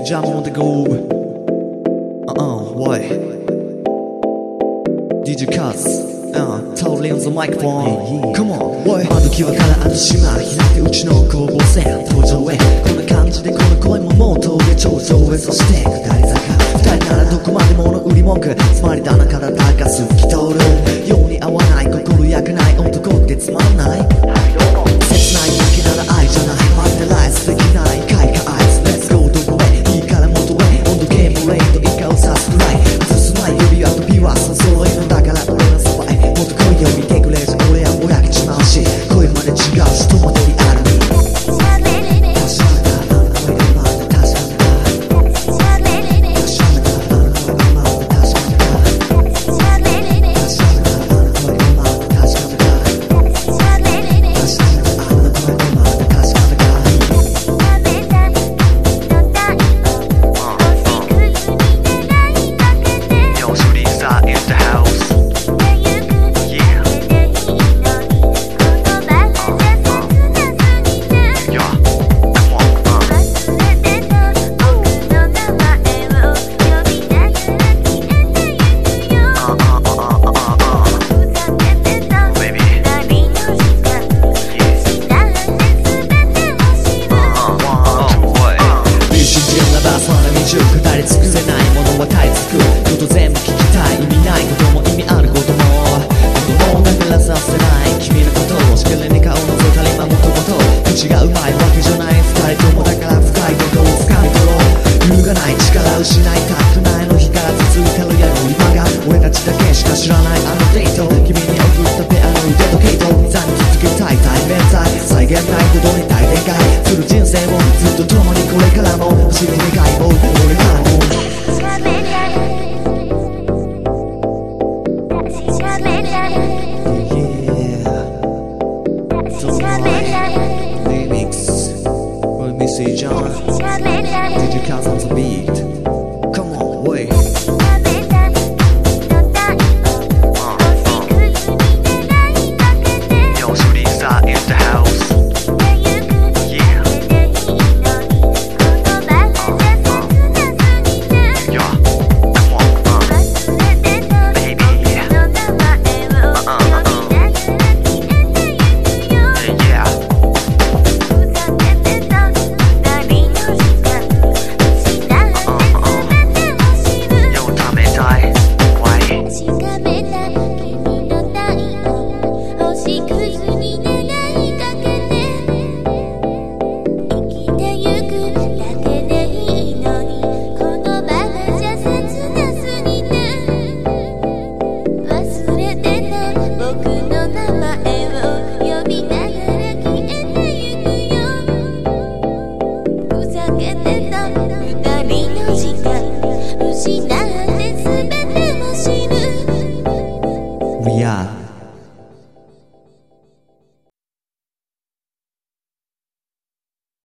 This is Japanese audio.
DJ Jam on the go. Why? DJ Kaz, totally on the microphone. Come on, why? 窓際からある島開けうちの攻防戦登場へ。こんな感じでこの声ももう峠頂上へ。そして下り坂二人ならどこまでもの売り文句。つまり棚から高す透き通るように合わない心焼かない男ってつまんない。切ないだけなら愛じゃない。マイナライスできない開花アイス。 Let's go どこへいいから元へ。温度計もレイとイカを刺すくらい。外すまい指輪とピュアさ揃いのだから俺のそばへ。もっと来いよ見てくれじゃ俺はぼやけちまうし声まで違うし戸惑いある。語り尽くせないものは絶えつくこと全部聞きたい。意味ないことも意味あることも子供だからさせない君のことをしきりに顔のぞかれ今もともと口がうまいわけじゃない二人ともだから深いことを掴み取ろう。揺るがない力失いたくないの日から続いてるやろ今が俺たちだけしか知らないあのデート君に送ったペアの腕時計と残り続けたい対面在際限ないほどに大展開する人生をずっと共にこれからも走り願いを俺からもRemix, Missy John, DJ Kaz on the beat.